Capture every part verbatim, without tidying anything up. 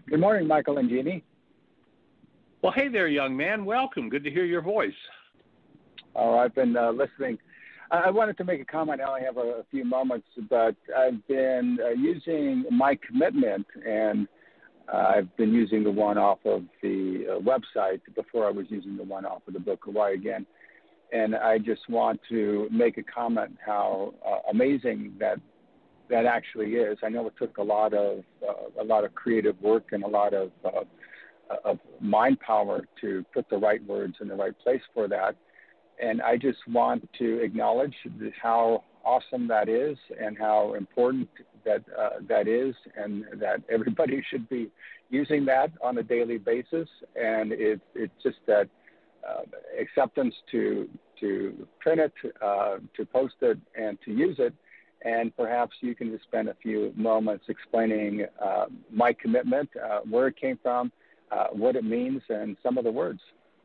Good morning, Michael and Jeannie. Well, hey there, young man. Welcome. Good to hear your voice. Oh, I've been uh, listening. I wanted to make a comment. I only have a, a few moments, but I've been uh, using My Commitment, and uh, I've been using the one off of the uh, website before I was using the one off of the book, Why Again. And I just want to make a comment how uh, amazing that that actually is. I know it took a lot of uh, a lot of creative work and a lot of uh, of mind power to put the right words in the right place for that. And I just want to acknowledge how awesome that is and how important that uh, that is, and that everybody should be using that on a daily basis. And it, it's just that uh, acceptance to to print it, uh, to post it, and to use it. And perhaps you can just spend a few moments explaining uh, My Commitment, uh, where it came from, uh, what it means, and some of the words.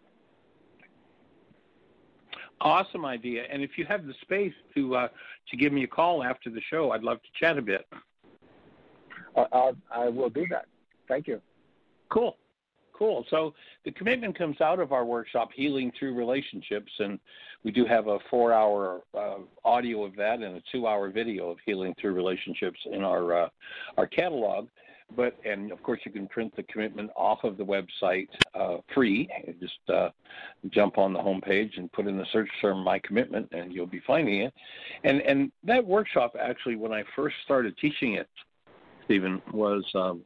Awesome idea. And if you have the space to uh, to give me a call after the show, I'd love to chat a bit. Uh, I'll, I will do that. Thank you. Cool. Cool. So the commitment comes out of our workshop, Healing Through Relationships, and we do have a four-hour uh, audio of that and a two-hour video of Healing Through Relationships in our uh, our catalog. But, and of course, you can print the commitment off of the website uh, free. You just uh, jump on the homepage and put in the search term My Commitment, and you'll be finding it. And and that workshop, actually, when I first started teaching it, Stephen, was um,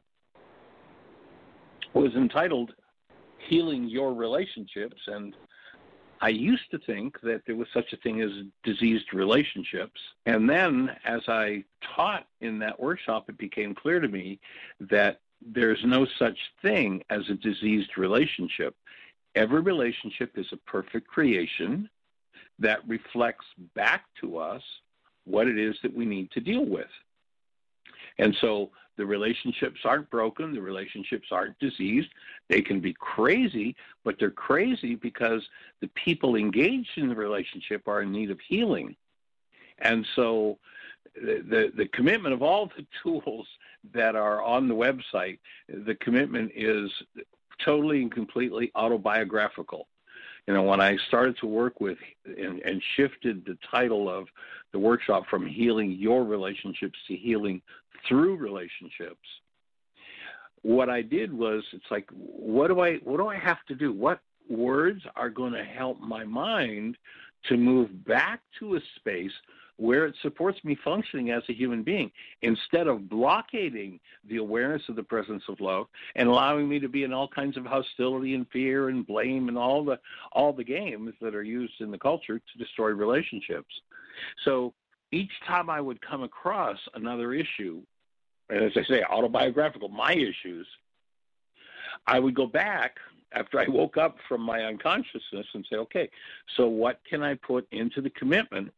was entitled Healing Your Relationships. And I used to think that there was such a thing as diseased relationships. And then as I taught in that workshop, it became clear to me that there's no such thing as a diseased relationship. Every relationship is a perfect creation that reflects back to us what it is that we need to deal with. And so the relationships aren't broken. The relationships aren't diseased. They can be crazy, but they're crazy because the people engaged in the relationship are in need of healing. And so the, the, the commitment of all the tools that are on the website, the commitment is totally and completely autobiographical. You know, when I started to work with and, and shifted the title of the workshop from Healing Your Relationships to Healing Through Relationships, what I did was, it's like, what do I what do I have to do? What words are going to help my mind to move back to a space where it supports me functioning as a human being, instead of blockading the awareness of the presence of love and allowing me to be in all kinds of hostility and fear and blame and all the all the games that are used in the culture to destroy relationships. So each time I would come across another issue, and as I say, autobiographical, my issues, I would go back after I woke up from my unconsciousness and say, okay, so what can I put into the commitment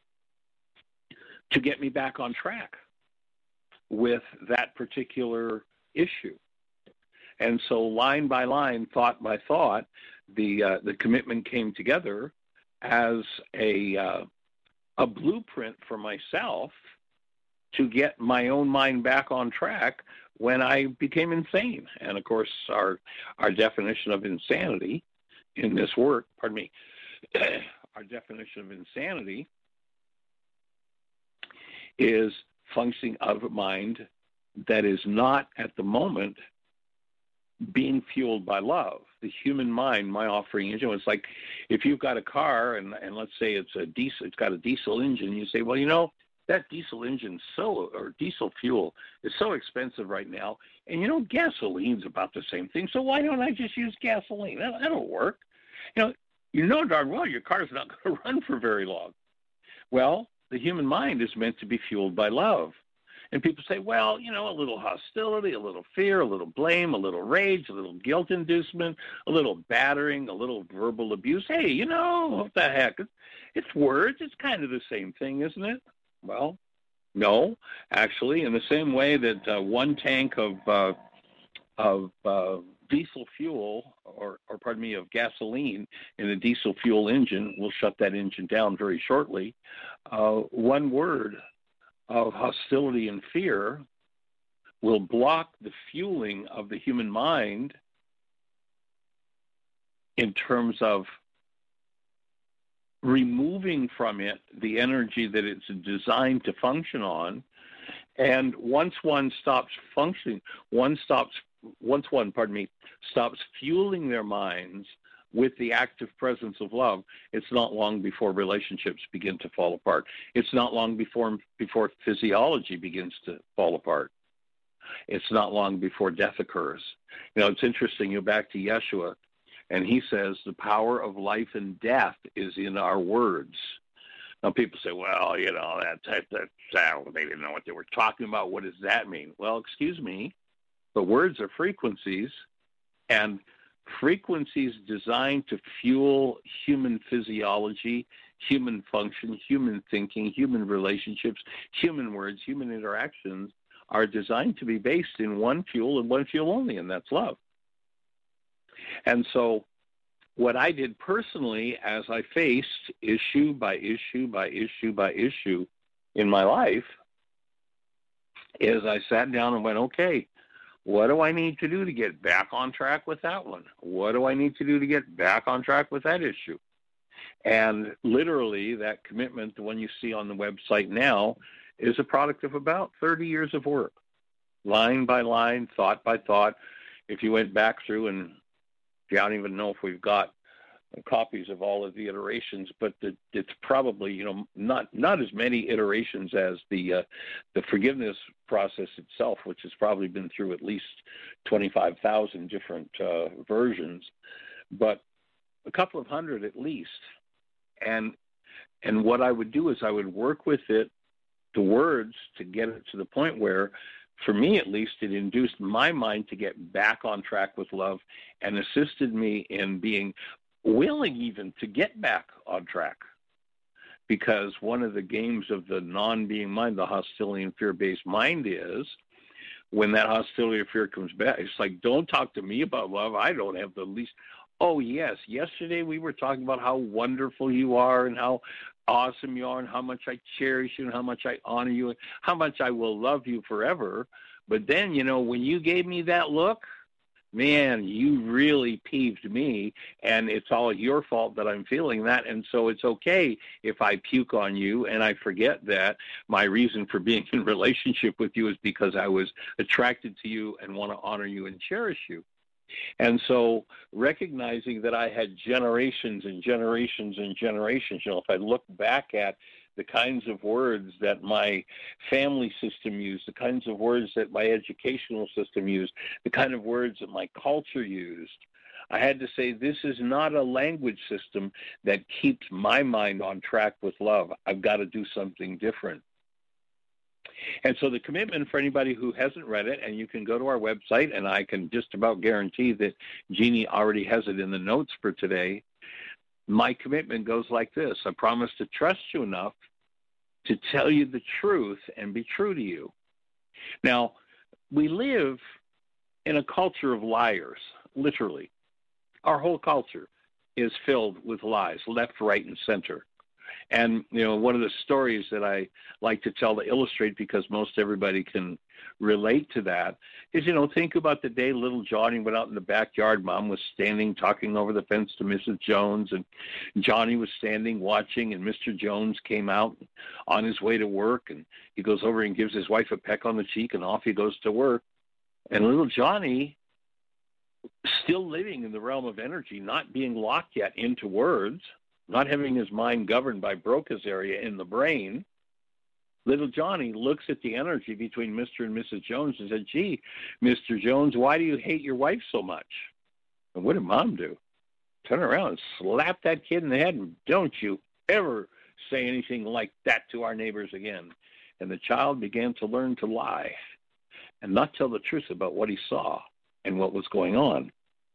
to get me back on track with that particular issue? And so line by line, thought by thought, the uh, the commitment came together as a uh, a blueprint for myself to get my own mind back on track when I became insane. And of course, our our definition of insanity in this work, pardon me, our definition of insanity is functioning of a mind that is not at the moment being fueled by love. The human mind, my offering is, you know, it's like if you've got a car and, and let's say it's a diesel, it's got a diesel engine, you say, well, you know, that diesel engine so, or diesel fuel is so expensive right now, and you know, gasoline's about the same thing, so why don't I just use gasoline? That, that'll work. You know, you know darn well your car's not going to run for very long. Well, the human mind is meant to be fueled by love. And people say, well, you know, a little hostility, a little fear, a little blame, a little rage, a little guilt inducement, a little battering, a little verbal abuse. Hey, you know, what the heck? It's words. It's kind of the same thing, isn't it? Well, no. Actually, in the same way that uh, one tank of uh, of uh, diesel fuel, or, or pardon me, of gasoline in a diesel fuel engine, we'll shut that engine down very shortly. Uh, one word of hostility and fear will block the fueling of the human mind in terms of removing from it the energy that it's designed to function on. And once one stops functioning, one stops, once one, pardon me, stops fueling their minds with the active presence of love, it's not long before relationships begin to fall apart. It's not long before before physiology begins to fall apart. It's not long before death occurs. You know, it's interesting, you're back to Yeshua, and he says the power of life and death is in our words. Now, people say, well, you know, that, that, that, that they didn't know what they were talking about. What does that mean? Well, excuse me, but words are frequencies, and frequencies designed to fuel human physiology, human function, human thinking, human relationships, human words, human interactions are designed to be based in one fuel and one fuel only, and that's love. And so what I did personally as I faced issue by issue by issue by issue in my life is I sat down and went, okay, what do I need to do to get back on track with that one? What do I need to do to get back on track with that issue? And literally that commitment, the one you see on the website now, is a product of about thirty years of work, line by line, thought by thought. If you went back through, and I don't even know if we've got copies of all of the iterations, but the, it's probably, you know, not not as many iterations as the uh, the forgiveness process itself, which has probably been through at least twenty-five thousand different uh, versions, but a couple of hundred at least. And and what I would do is I would work with it, the words, to get it to the point where, for me at least, it induced my mind to get back on track with love and assisted me in being willing even to get back on track. Because one of the games of the non-being mind, the hostility and fear-based mind, is when that hostility or fear comes back, it's like, don't talk to me about love. I don't have the least. Oh, yes, yesterday we were talking about how wonderful you are and how awesome you are and how much I cherish you and how much I honor you and how much I will love you forever. But then, you know, when you gave me that look, man, you really peeved me, and it's all your fault that I'm feeling that. And so it's okay if I puke on you and I forget that my reason for being in relationship with you is because I was attracted to you and want to honor you and cherish you. And so recognizing that I had generations and generations and generations, you know, if I look back at the kinds of words that my family system used, the kinds of words that my educational system used, the kind of words that my culture used, I had to say, this is not a language system that keeps my mind on track with love. I've got to do something different. And so the commitment for anybody who hasn't read it, and you can go to our website, and I can just about guarantee that Jeannie already has it in the notes for today. My commitment goes like this. I promise to trust you enough to tell you the truth and be true to you. Now, we live in a culture of liars, literally. Our whole culture is filled with lies, left, right, and center. And, you know, one of the stories that I like to tell to illustrate, because most everybody can relate to that, is, you know, think about the day little Johnny went out in the backyard. Mom was standing talking over the fence to Missus Jones, and Johnny was standing watching, and Mister Jones came out on his way to work, and he goes over and gives his wife a peck on the cheek, and off he goes to work. And little Johnny, still living in the realm of energy, not being locked yet into words, not having his mind governed by Broca's area in the brain, little Johnny looks at the energy between Mister and Missus Jones and said, gee, Mister Jones, why do you hate your wife so much? And what did Mom do? Turn around and slap that kid in the head, and don't you ever say anything like that to our neighbors again. And the child began to learn to lie and not tell the truth about what he saw and what was going on.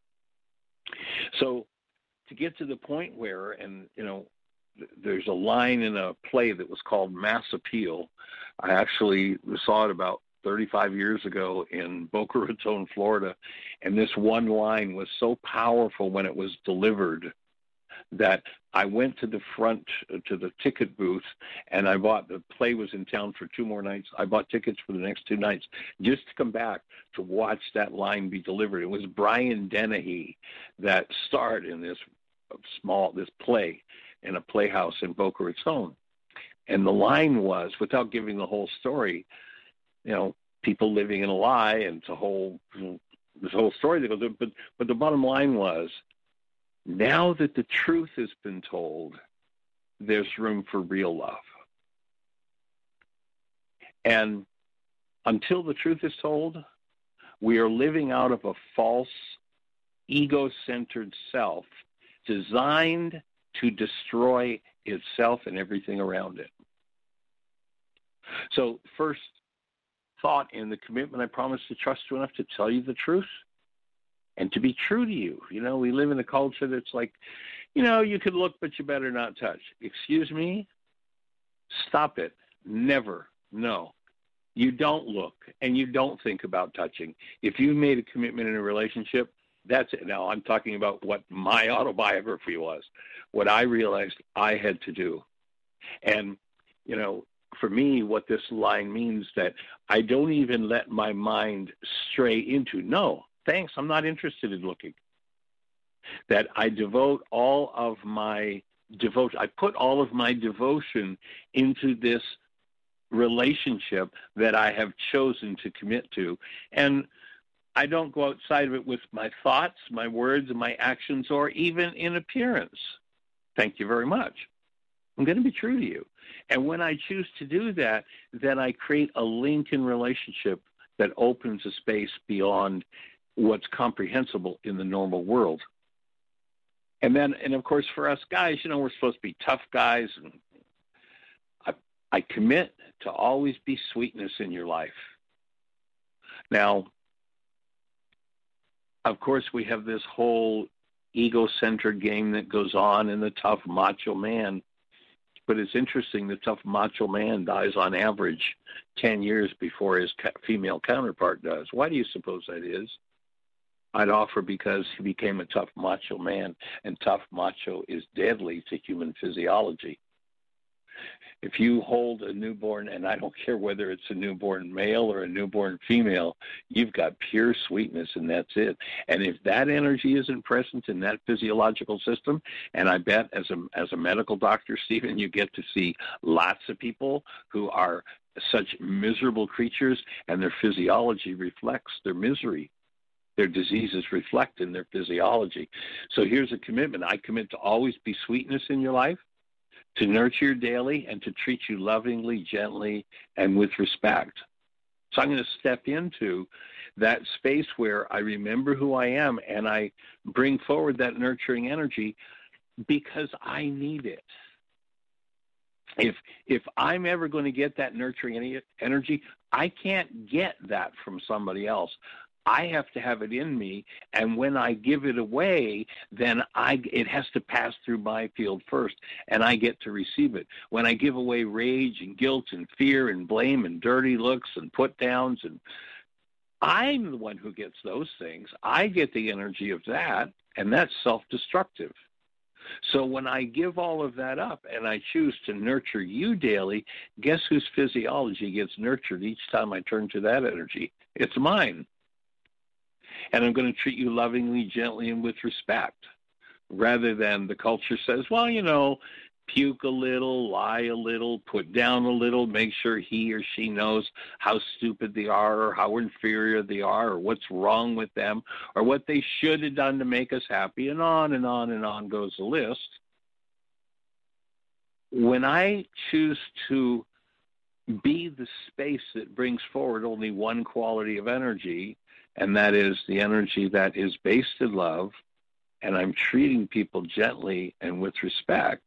So to get to the point where, and, you know, there's a line in a play that was called Mass Appeal. I actually saw it about thirty-five years ago in Boca Raton, Florida, and this one line was so powerful when it was delivered that I went to the front, uh, to the ticket booth, and I bought, the play was in town for two more nights. I bought tickets for the next two nights just to come back to watch that line be delivered. It was Brian Dennehy that starred in this small, this play in a playhouse in Boca Raton. And the line was, without giving the whole story, you know, people living in a lie, and it's a whole, this whole story that goes on. But, but the bottom line was, now that the truth has been told, there's room for real love. And until the truth is told, we are living out of a false, ego-centered self designed to destroy itself and everything around it. So first thought in the commitment, I promise to trust you enough to tell you the truth and to be true to you. You know, we live in a culture that's like, you know, you can look, but you better not touch. Excuse me? Stop it. Never. No. You don't look, and you don't think about touching. If you made a commitment in a relationship, that's it. Now, I'm talking about what my autobiography was, what I realized I had to do. And, you know, for me, what this line means that I don't even let my mind stray into, no, thanks, I'm not interested in looking. That I devote all of my devotion, I put all of my devotion into this relationship that I have chosen to commit to. And I don't go outside of it with my thoughts, my words, and my actions, or even in appearance. Thank you very much. I'm going to be true to you. And when I choose to do that, then I create a link in relationship that opens a space beyond what's comprehensible in the normal world. And then, and of course, for us guys, you know, we're supposed to be tough guys. And I, I commit to always be sweetness in your life. Now, of course, we have this whole ego-centered game that goes on in the tough macho man. But it's interesting, the tough macho man dies on average ten years before his female counterpart does. Why do you suppose that is? I'd offer because he became a tough macho man, and tough macho is deadly to human physiology. If you hold a newborn, and I don't care whether it's a newborn male or a newborn female, you've got pure sweetness, and that's it. And if that energy isn't present in that physiological system, and I bet as a as a medical doctor, Stephen, you get to see lots of people who are such miserable creatures, and their physiology reflects their misery. Their diseases reflect in their physiology. So here's a commitment. I commit to always be sweetness in your life, to nurture you daily, and to treat you lovingly, gently, and with respect. So I'm going to step into that space where I remember who I am, and I bring forward that nurturing energy because I need it. If if I'm ever going to get that nurturing energy, I can't get that from somebody else. I have to have it in me, and when I give it away, then I it has to pass through my field first, and I get to receive it. When I give away rage and guilt and fear and blame and dirty looks and put downs, and I'm the one who gets those things. I get the energy of that, and that's self-destructive. So when I give all of that up and I choose to nurture you daily, guess whose physiology gets nurtured each time I turn to that energy? It's mine. And I'm going to treat you lovingly, gently, and with respect, rather than the culture says, well, you know, puke a little, lie a little, put down a little, make sure he or she knows how stupid they are or how inferior they are or what's wrong with them or what they should have done to make us happy, and on and on and on goes the list. When I choose to be the space that brings forward only one quality of energy, and that is the energy that is based in love, and I'm treating people gently and with respect,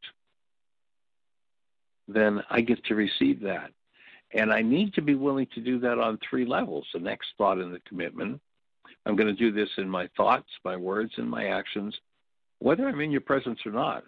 then I get to receive that. And I need to be willing to do that on three levels. The next thought in the commitment, I'm going to do this in my thoughts, my words, and my actions, whether I'm in your presence or not.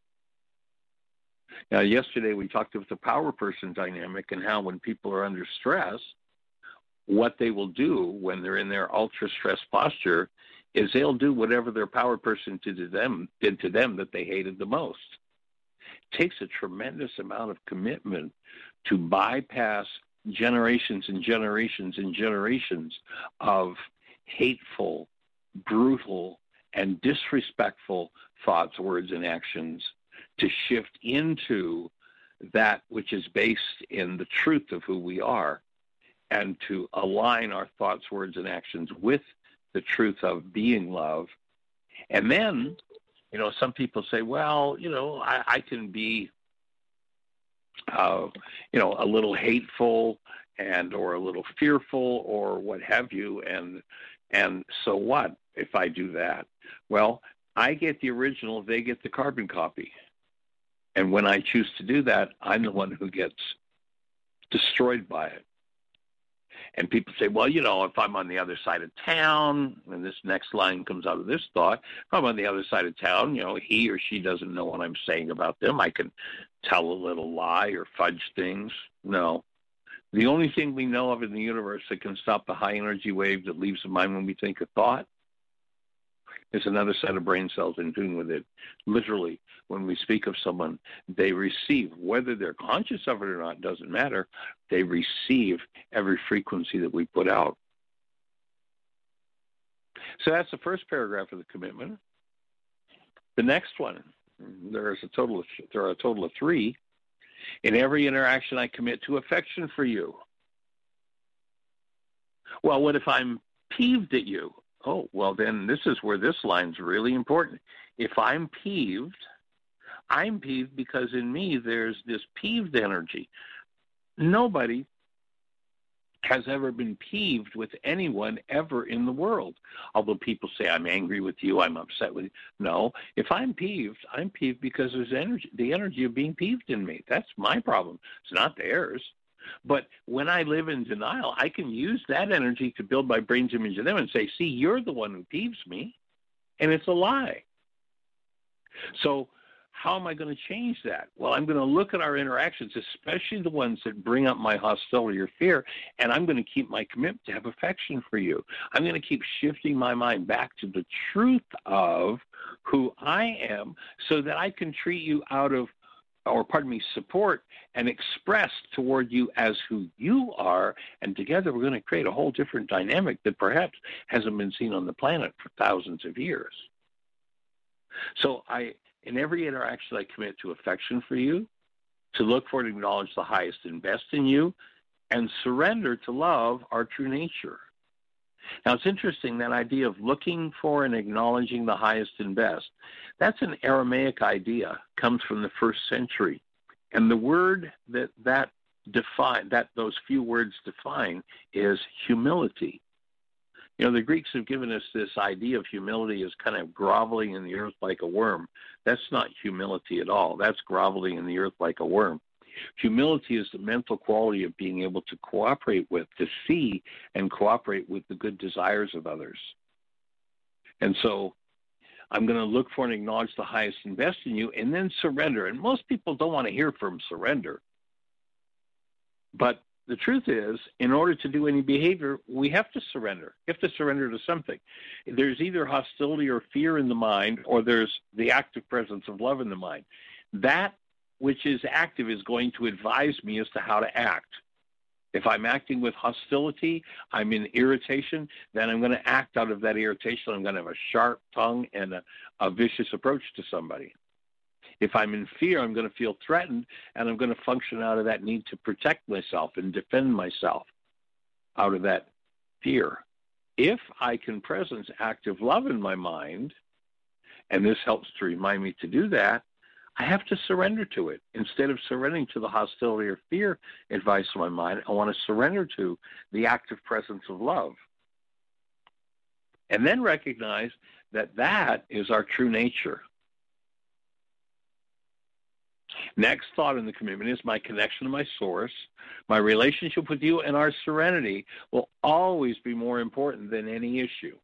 Now, yesterday we talked about the power person dynamic and how when people are under stress, what they will do when they're in their ultra stress posture is they'll do whatever their power person did to them, did to them that they hated the most. It takes a tremendous amount of commitment to bypass generations and generations and generations of hateful, brutal, and disrespectful thoughts, words, and actions to shift into that which is based in the truth of who we are, and to align our thoughts, words, and actions with the truth of being love. And then, you know, some people say, well, you know, I, I can be, uh, you know, a little hateful and or a little fearful or what have you, and and so what if I do that? Well, I get the original, they get the carbon copy. And when I choose to do that, I'm the one who gets destroyed by it. And people say, well, you know, if I'm on the other side of town, and this next line comes out of this thought, if I'm on the other side of town, you know, he or she doesn't know what I'm saying about them. I can tell a little lie or fudge things. No. The only thing we know of in the universe that can stop the high energy wave that leaves the mind when we think a thought is another set of brain cells in tune with it. Literally, when we speak of someone, they receive, whether they're conscious of it or not, doesn't matter, they receive every frequency that we put out. So that's the first paragraph of the commitment. The next one, there is a total of, there are a total of three. In every interaction, I commit to affection for you. Well, what if I'm peeved at you? Oh, well, then this is where this line's really important. If I'm peeved, I'm peeved because in me there's this peeved energy. Nobody has ever been peeved with anyone ever in the world. Although people say, I'm angry with you, I'm upset with you. No, if I'm peeved, I'm peeved because there's energy, the energy of being peeved in me. That's my problem. It's not theirs. But when I live in denial, I can use that energy to build my brain's image of them and say, see, you're the one who peeves me, and it's a lie. So how am I going to change that? Well, I'm going to look at our interactions, especially the ones that bring up my hostility or fear, and I'm going to keep my commitment to have affection for you. I'm going to keep shifting my mind back to the truth of who I am so that I can treat you out of, or pardon me, support and express toward you as who you are, and together we're going to create a whole different dynamic that perhaps hasn't been seen on the planet for thousands of years. So I, in every interaction, I commit to affection for you, to look for and acknowledge the highest and best in you, and surrender to love our true nature. Now, it's interesting, that idea of looking for and acknowledging the highest and best, that's an Aramaic idea, comes from the first century. And the word that that define, that those few words define is humility. You know, the Greeks have given us this idea of humility as kind of groveling in the earth like a worm. That's not humility at all. That's groveling in the earth like a worm. Humility is the mental quality of being able to cooperate with, to see and cooperate with the good desires of others. And so I'm going to look for and acknowledge the highest and best in you, and then surrender. And most people don't want to hear from surrender. But the truth is, in order to do any behavior, we have to surrender. We have to surrender to something. There's either hostility or fear in the mind, or there's the active presence of love in the mind. That which is active is going to advise me as to how to act. If I'm acting with hostility, I'm in irritation, then I'm going to act out of that irritation. I'm going to have a sharp tongue and a, a vicious approach to somebody. If I'm in fear, I'm going to feel threatened, and I'm going to function out of that need to protect myself and defend myself out of that fear. If I can presence active love in my mind, and this helps to remind me to do that, I have to surrender to it. Instead of surrendering to the hostility or fear advice of my mind, I want to surrender to the active presence of love. And then recognize that that is our true nature. Next thought in the commitment is my connection to my source. My relationship with you and our serenity will always be more important than any issue.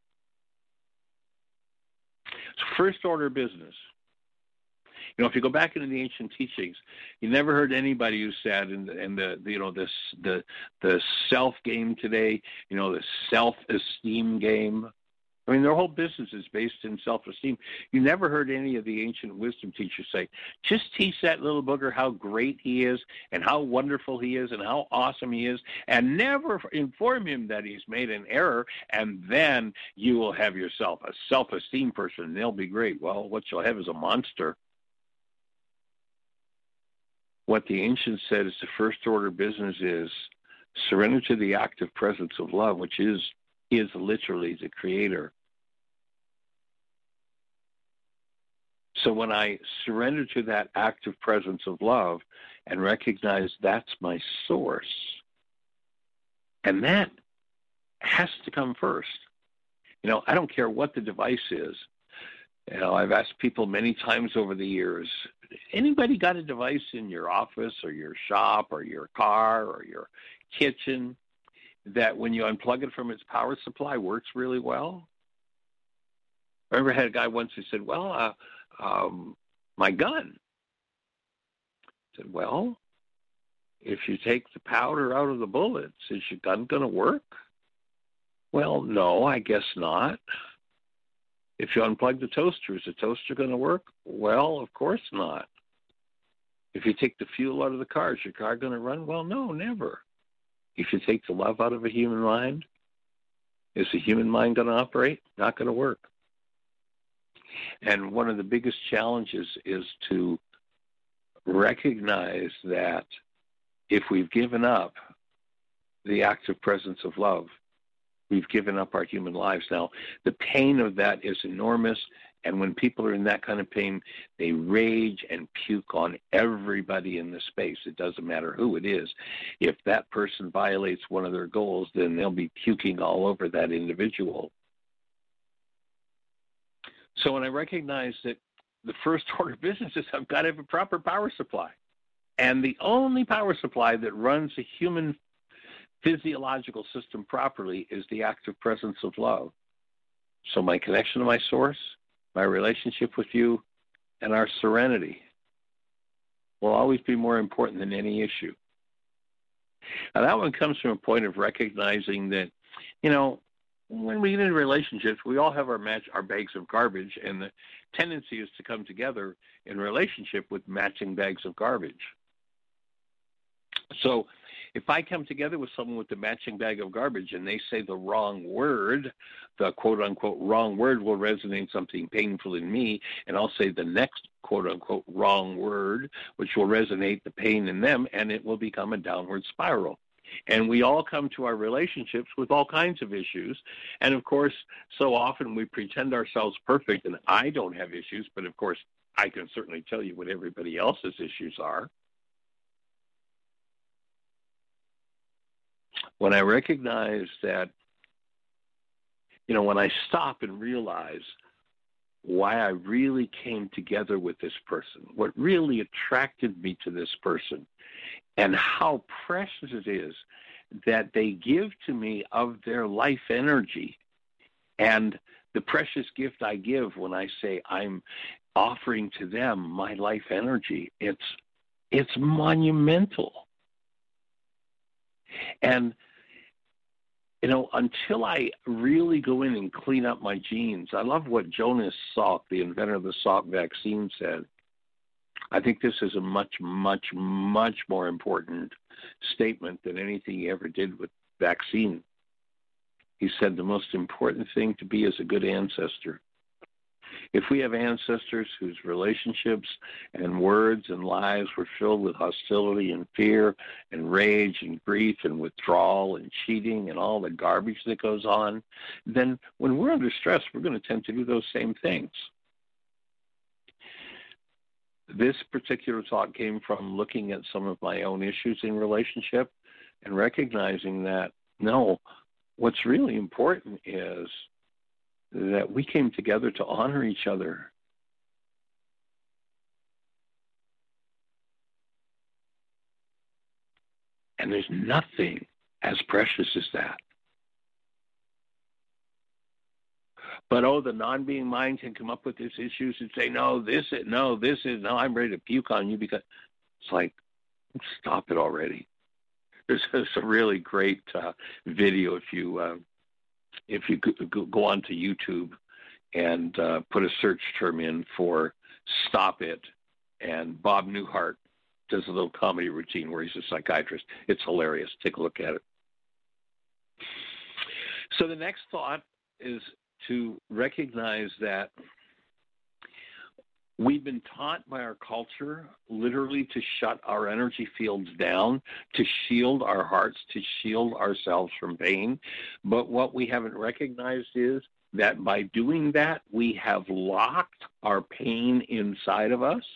It's first order business. You know, if you go back into the ancient teachings, you never heard anybody who said, in the, in the, the you know, this the the self game today, you know, the self-esteem game. I mean, their whole business is based in self-esteem. You never heard any of the ancient wisdom teachers say, just teach that little booger how great he is and how wonderful he is and how awesome he is, and never inform him that he's made an error, and then you will have yourself a self-esteem person, and they'll be great. Well, what you'll have is a monster. What the ancients said is the first order business is surrender to the active presence of love, which is is literally the creator. So when I surrender to that active presence of love and recognize that's my source, and that has to come first. You know, I don't care what the device is. You know, I've asked people many times over the years, anybody got a device in your office or your shop or your car or your kitchen that when you unplug it from its power supply works really well? I remember I had a guy once who said, well, uh, um, my gun. I said, well, if you take the powder out of the bullets, is your gun going to work? Well, no, I guess not. If you unplug the toaster, is the toaster going to work? Well, of course not. If you take the fuel out of the car, is your car going to run? Well, no, never. If you take the love out of a human mind, is the human mind going to operate? Not going to work. And one of the biggest challenges is to recognize that if we've given up the active presence of love, we've given up our human lives. Now, the pain of that is enormous, and when people are in that kind of pain, they rage and puke on everybody in the space. It doesn't matter who it is. If that person violates one of their goals, then they'll be puking all over that individual. So when I recognize that the first order of business is I've got to have a proper power supply, and the only power supply that runs a human physiological system properly is the active presence of love. So my connection to my source, my relationship with you, and our serenity will always be more important than any issue. Now that one comes from a point of recognizing that, you know, when we get into relationships, we all have our match, our bags of garbage, and the tendency is to come together in relationship with matching bags of garbage. So if I come together with someone with the matching bag of garbage and they say the wrong word, the quote-unquote wrong word will resonate something painful in me, and I'll say the next quote-unquote wrong word, which will resonate the pain in them, and it will become a downward spiral. And we all come to our relationships with all kinds of issues. And, of course, so often we pretend ourselves perfect, and I don't have issues, but, of course, I can certainly tell you what everybody else's issues are. When I recognize that, you know, when I stop and realize why I really came together with this person, what really attracted me to this person, and how precious it is that they give to me of their life energy, and the precious gift I give when I say I'm offering to them my life energy, it's it's monumental. And, you know, until I really go in and clean up my genes, I love what Jonas Salk, the inventor of the Salk vaccine, said. I think this is a much, much, much more important statement than anything he ever did with vaccine. He said the most important thing to be is a good ancestor. If we have ancestors whose relationships and words and lives were filled with hostility and fear and rage and grief and withdrawal and cheating and all the garbage that goes on, then when we're under stress, we're going to tend to do those same things. This particular talk came from looking at some of my own issues in relationship and recognizing that, no, what's really important is that we came together to honor each other. And there's nothing as precious as that. But, oh, the non-being mind can come up with these issues and say, no, this is, no, this is, no, I'm ready to puke on you because it's like, stop it already. There's, there's a really great uh, video if you uh, if you go onto YouTube and uh, put a search term in for "Stop It," and Bob Newhart does a little comedy routine where he's a psychiatrist. It's hilarious. Take a look at it. So the next thought is to recognize that we've been taught by our culture literally to shut our energy fields down, to shield our hearts, to shield ourselves from pain. But what we haven't recognized is that by doing that, we have locked our pain inside of us.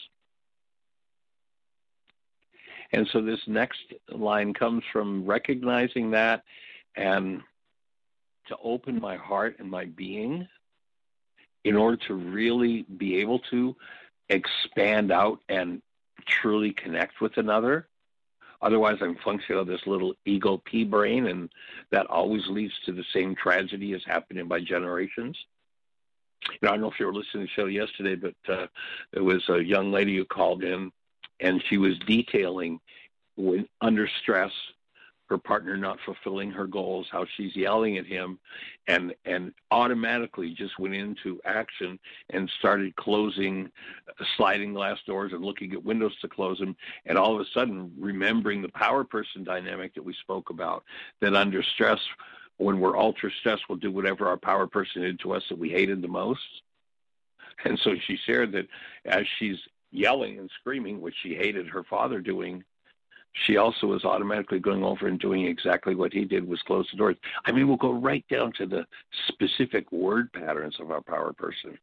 And so this next line comes from recognizing that and to open my heart and my being in order to really be able to expand out and truly connect with another. Otherwise, I'm functioning on this little ego pea brain, and that always leads to the same tragedy as happening by generations. You know, I don't know if you were listening to the show yesterday, but uh, there was a young lady who called in, and she was detailing when under stress, her partner not fulfilling her goals, how she's yelling at him, and and automatically just went into action and started closing sliding glass doors and looking at windows to close them, and all of a sudden remembering the power person dynamic that we spoke about, that under stress, when we're ultra stressed, we'll do whatever our power person did to us that we hated the most. And so she shared that as she's yelling and screaming, which she hated her father doing, she also was automatically going over and doing exactly what he did, was close the doors. I mean, we'll go right down to the specific word patterns of our power person.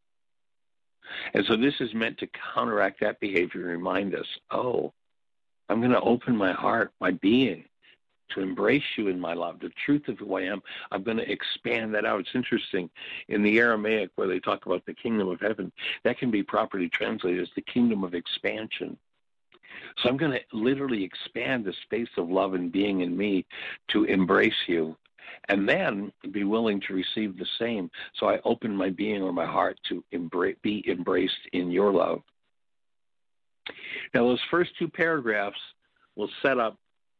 And so this is meant to counteract that behavior and remind us, oh, I'm going to open my heart, my being, to embrace you in my love, the truth of who I am. I'm going to expand that out. It's interesting. In the Aramaic, where they talk about the kingdom of heaven, that can be properly translated as the kingdom of expansion. So I'm going to literally expand the space of love and being in me to embrace you, and then be willing to receive the same. So I open my being or my heart to embrace, be embraced in your love. Now, those first two paragraphs will set up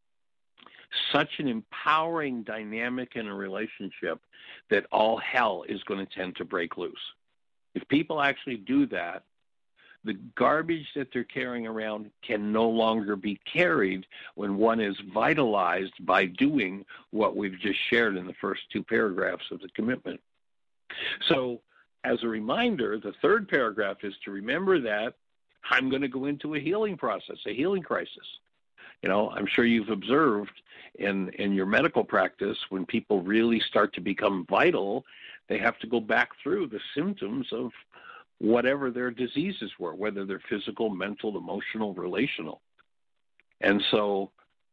such an empowering dynamic in a relationship that all hell is going to tend to break loose. If people actually do that, the garbage that they're carrying around can no longer be carried when one is vitalized by doing what we've just shared in the first two paragraphs of the commitment. So, as a reminder, the third paragraph is to remember that I'm going to go into a healing process, a healing crisis. You know, I'm sure you've observed in, in your medical practice, when people really start to become vital, they have to go back through the symptoms of whatever their diseases were, whether they're physical, mental, emotional, relational. And so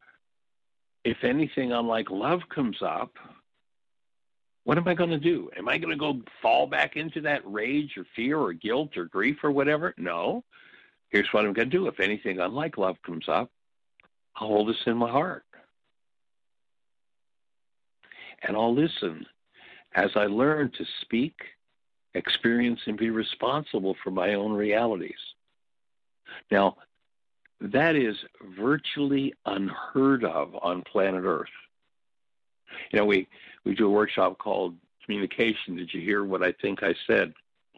if anything unlike love comes up, what am I going to do? Am I going to go fall back into that rage or fear or guilt or grief or whatever? No. Here's what I'm going to do. If anything unlike love comes up, I'll hold this in my heart. And I'll listen as I learn to speak, experience, and be responsible for my own realities. Now, that is virtually unheard of on planet Earth. You know, we, we do a workshop called Communication. Did you hear what I think I said?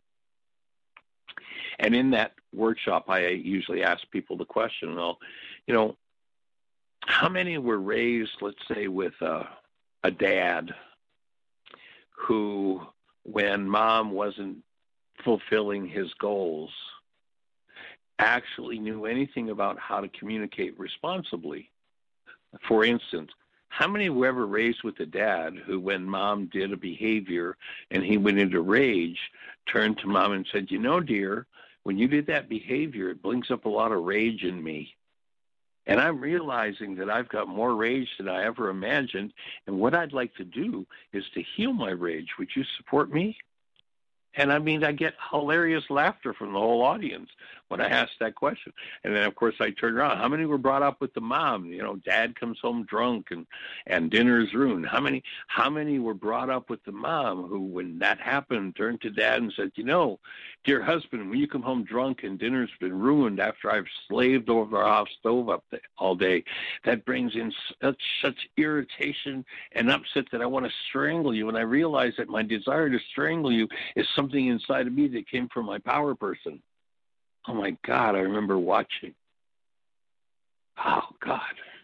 And in that workshop, I usually ask people the question, well, you know, how many were raised, let's say, with a, a dad who, when mom wasn't fulfilling his goals, actually knew anything about how to communicate responsibly? For instance, how many were ever raised with a dad who, when mom did a behavior and he went into rage, turned to mom and said, you know, dear, when you did that behavior, it brings up a lot of rage in me. And I'm realizing that I've got more rage than I ever imagined. And what I'd like to do is to heal my rage. Would you support me? And I mean, I get hilarious laughter from the whole audience when I ask that question. And then, of course, I turn around. How many were brought up with the mom? You know, dad comes home drunk and, and dinner's ruined. How many, how many were brought up with the mom who, when that happened, turned to dad and said, you know, dear husband, when you come home drunk and dinner's been ruined after I've slaved over our house stove up the, all day, that brings in such, such irritation and upset that I want to strangle you. And I realize that my desire to strangle you is something inside of me that came from my power person. Oh, my God, I remember watching. Oh, God.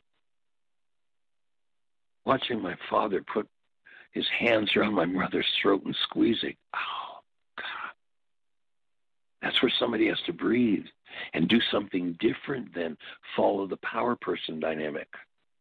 Watching my father put his hands around my mother's throat and squeezing. Oh, God. That's where somebody has to breathe and do something different than follow the power person dynamic.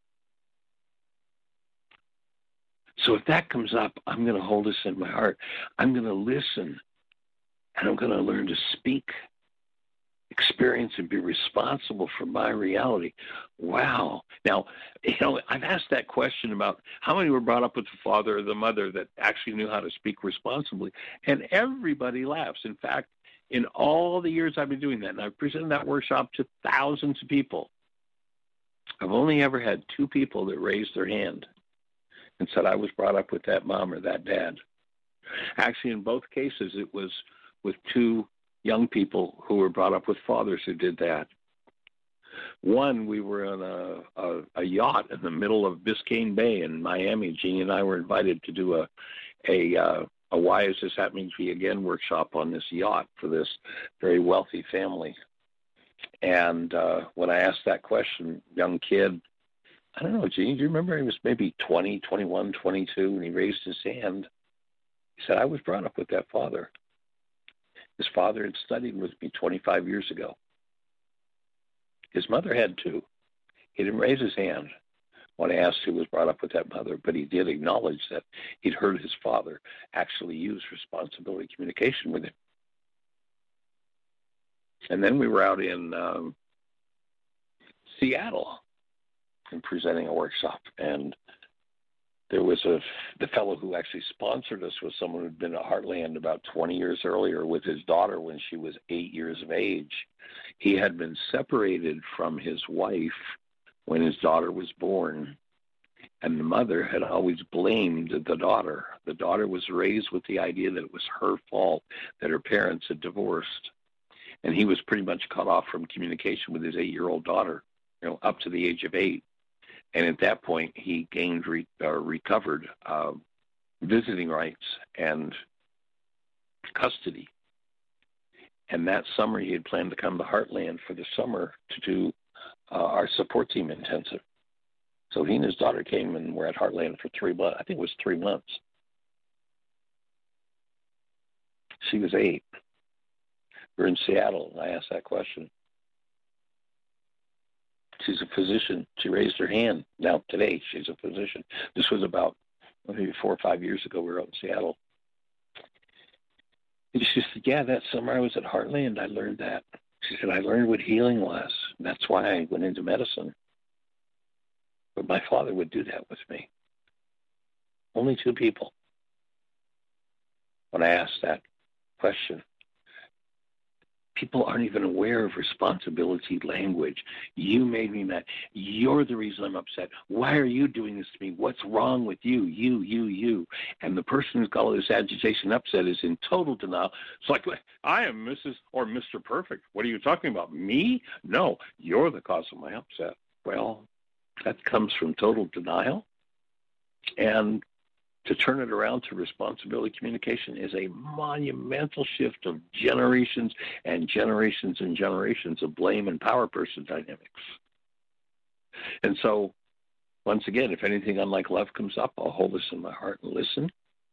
So if that comes up, I'm going to hold this in my heart. I'm going to listen, and I'm going to learn to speak, experience, and be responsible for my reality. Wow. Now, you know, I've asked that question about how many were brought up with the father or the mother that actually knew how to speak responsibly, and everybody laughs. In fact, in all the years I've been doing that, and I've presented that workshop to thousands of people, I've only ever had two people that raised their hand and said, I was brought up with that mom or that dad. Actually, in both cases, it was with two young people who were brought up with fathers who did that. One, we were on a, a, a yacht in the middle of Biscayne Bay in Miami. Jeannie and I were invited to do a, a, uh, a Why Is This Happening to Me Again workshop on this yacht for this very wealthy family. And uh, when I asked that question, young kid, I don't know, Gene, do you remember he was maybe twenty, twenty-one, twenty-two, and he raised his hand. He said, I was brought up with that father. His father had studied with me twenty-five years ago. His mother had too. He didn't raise his hand when I asked who was brought up with that mother, but he did acknowledge that he'd heard his father actually use responsibility communication with him. And then we were out in um, Seattle and presenting a workshop, and there was a the fellow who actually sponsored us was someone who'd been at Heartland about twenty years earlier with his daughter when she was eight years of age. He had been separated from his wife when his daughter was born, and the mother had always blamed the daughter. The daughter was raised with the idea that it was her fault that her parents had divorced, and he was pretty much cut off from communication with his eight-year-old daughter, you know, up to the age of eight. And at that point, he gained re, uh, recovered uh, visiting rights and custody. And that summer, he had planned to come to Heartland for the summer to do uh, our support team intensive. So he and his daughter came and were at Heartland for three months. I think it was three months. She was eight. We were in Seattle, and I asked that question. She's a physician. She raised her hand. Now, today, she's a physician. This was about maybe four or five years ago. We were out in Seattle. And she said, yeah, that summer I was at Heartland. I learned that. She said, I learned what healing was. That's why I went into medicine. But my father would do that with me. Only two people. When I asked that question, people aren't even aware of responsibility language. You made me mad. You're the reason I'm upset. Why are you doing this to me? What's wrong with you? You, you, you. And the person who's got all this agitation upset is in total denial. It's like, I am Missus or Mister Perfect. What are you talking about? Me? No, you're the cause of my upset. Well, that comes from total denial. And to turn it around to responsibility communication is a monumental shift of generations and generations and generations of blame and power person dynamics. And so, once again, if anything unlike love comes up, I'll hold this in my heart and listen.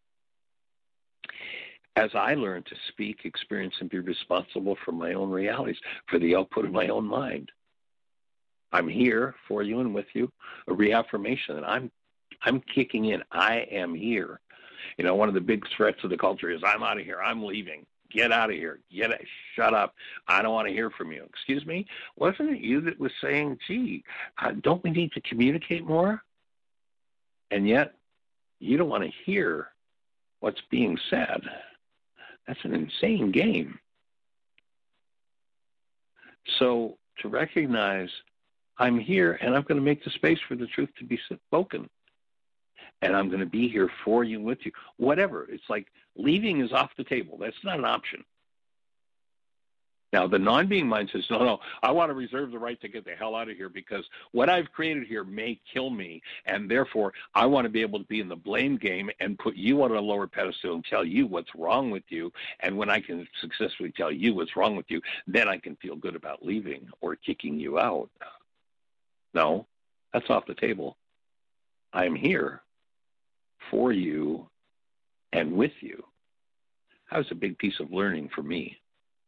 As I learn to speak, experience, and be responsible for my own realities, for the output of my own mind. I'm here for you and with you, a reaffirmation that I'm I'm kicking in. I am here. You know, one of the big threats of the culture is I'm out of here. I'm leaving. Get out of here. Get it. Shut up. I don't want to hear from you. Excuse me? Wasn't it you that was saying, gee, uh, don't we need to communicate more? And yet you don't want to hear what's being said. That's an insane game. So to recognize I'm here and I'm going to make the space for the truth to be spoken. And I'm going to be here for you, with you. Whatever. It's like leaving is off the table. That's not an option. Now, the non-being mind says, no, no, I want to reserve the right to get the hell out of here because what I've created here may kill me, and therefore I want to be able to be in the blame game and put you on a lower pedestal and tell you what's wrong with you, and when I can successfully tell you what's wrong with you, then I can feel good about leaving or kicking you out. No, that's off the table. I'm here for you and with you. That was a big piece of learning for me.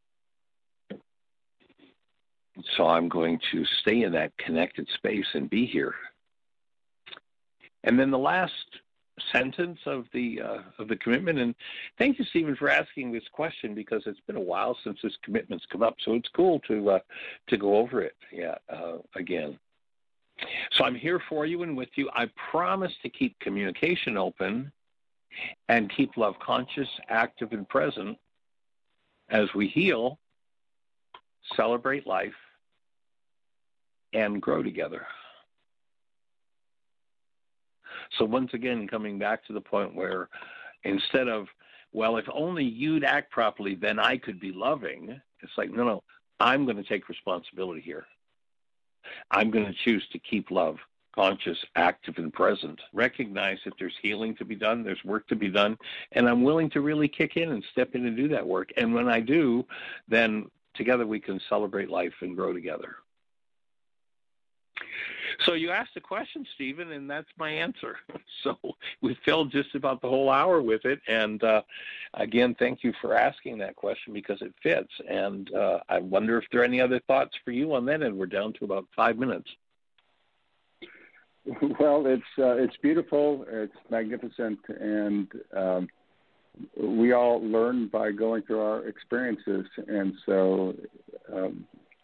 So I'm going to stay in that connected space and be here. And then the last sentence of the uh, of the commitment, and thank you, Stephen, for asking this question because it's been a while since this commitment's come up. So it's cool to uh, to go over it, yeah, uh, again. So I'm here for you and with you. I promise to keep communication open and keep love conscious, active, and present as we heal, celebrate life, and grow together. So once again, coming back to the point where instead of, well, if only you'd act properly, then I could be loving, it's like, no, no, I'm going to take responsibility here. I'm going to choose to keep love conscious, active, and present. Recognize that there's healing to be done, there's work to be done, and I'm willing to really kick in and step in and do that work. And when I do, then together we can celebrate life and grow together. So you asked a question, Stephen, and that's my answer. So we filled just about the whole hour with it. And uh, again, thank you for asking that question because it fits. And uh, I wonder if there are any other thoughts for you on that. And we're down to about five minutes. Well, it's uh, it's beautiful. It's magnificent. And um, we all learn by going through our experiences. And so um,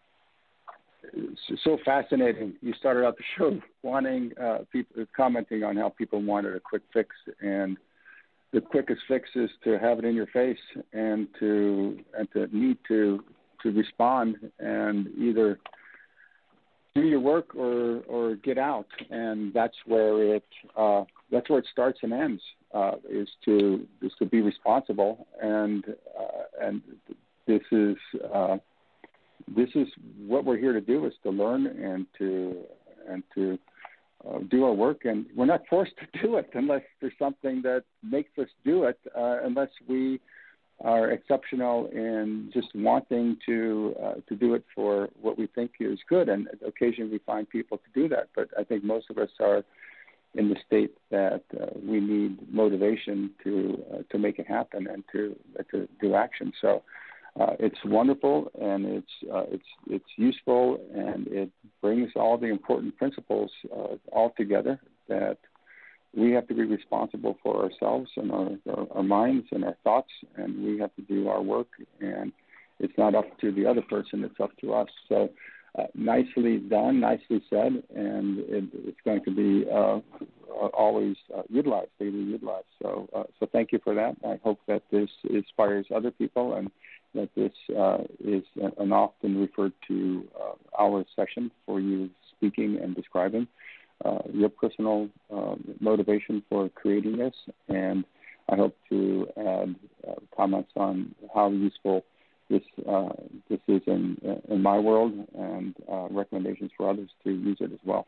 it's so fascinating. You started out the show wanting uh, people commenting on how people wanted a quick fix, and the quickest fix is to have it in your face and to and to need to to respond and either do your work or or get out. And that's where it uh, that's where it starts and ends. Uh, is to is to be responsible, and uh, and this is. Uh, This is what we're here to do: is to learn and to and to uh, do our work. And we're not forced to do it unless there's something that makes us do it. Uh, unless we are exceptional in just wanting to uh, to do it for what we think is good. And occasionally we find people to do that. But I think most of us are in the state that uh, we need motivation to uh, to make it happen and to uh, to do action. So. Uh, it's wonderful, and it's uh, it's it's useful, and it brings all the important principles uh, all together. That we have to be responsible for ourselves and our, our, our minds and our thoughts, and we have to do our work. And it's not up to the other person; it's up to us. So, uh, nicely done, nicely said, and it, it's going to be uh, always uh, utilized, daily utilized. So, uh, so thank you for that. I hope that this inspires other people and that this uh, is an often referred to uh, hour session for you speaking and describing uh, your personal uh, motivation for creating this. And I hope to add uh, comments on how useful this uh, this is in, in my world, and uh, recommendations for others to use it as well.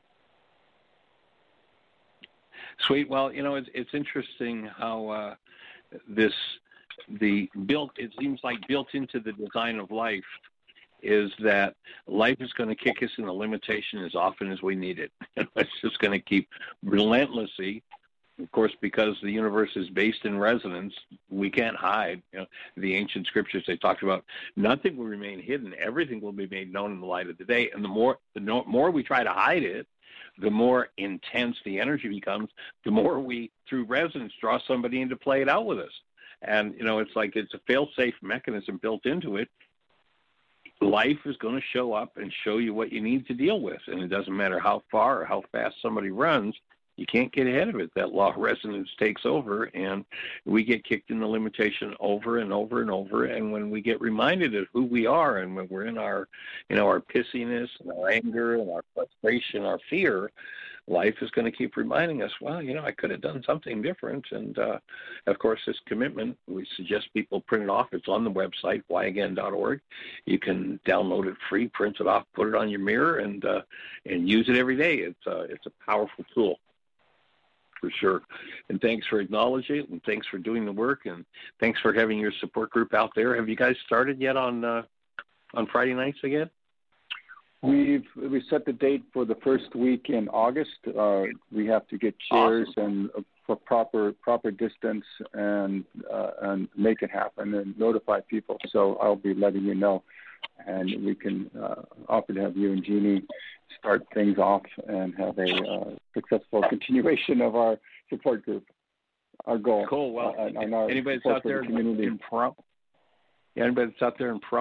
Sweet. Well, you know, it's, it's interesting how uh, this the built, it seems like built into the design of life is that life is going to kick us in the limitation as often as we need it. It's just going to keep relentlessly, of course, because the universe is based in resonance, we can't hide. You know, the ancient scriptures, they talked about nothing will remain hidden. Everything will be made known in the light of the day. And the more, the no, more we try to hide it, the more intense the energy becomes, the more we, through resonance, draw somebody in to play it out with us. And, you know, it's like it's a fail-safe mechanism built into it. Life is going to show up and show you what you need to deal with. And it doesn't matter how far or how fast somebody runs, you can't get ahead of it. That law of resonance takes over, and we get kicked in the limitation over and over and over. And when we get reminded of who we are, and when we're in our, you know, our pissiness and our anger and our frustration, our fear, life is going to keep reminding us, well, you know, I could have done something different. And, uh, of course, this commitment, we suggest people print it off. It's on the website, why again dot org. You can download it free, print it off, put it on your mirror, and uh, and use it every day. It's, uh, it's a powerful tool, for sure. And thanks for acknowledging it, and thanks for doing the work, and thanks for having your support group out there. Have you guys started yet on uh, on Friday nights again? We've we set the date for the first week in August. Uh, we have to get chairs awesome. and uh, for proper proper distance and uh, and make it happen and notify people. So I'll be letting you know, and we can uh, offer to have you and Jeannie start things off and have a uh, successful continuation of our support group. Our goal. Cool. Well, uh, and our anybody that's out there the in pro- yeah, anybody that's out there in pro-